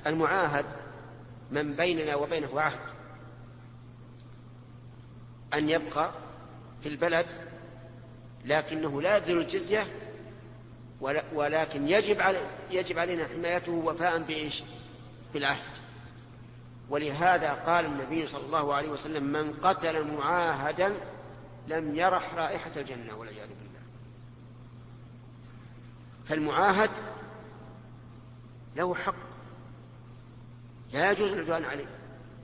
المعاهد من بيننا وبينه عهد أن يبقى في البلد، لكنه لا يبذل الجزية، ولكن يجب علينا حمايته وفاء بإيش؟ بالعهد. ولهذا قال النبي صلى الله عليه وسلم: من قتل معاهدا لم يرح رائحة الجنة والعياذ بالله. فالمعاهد له حق لا يجوز العدوان عليه.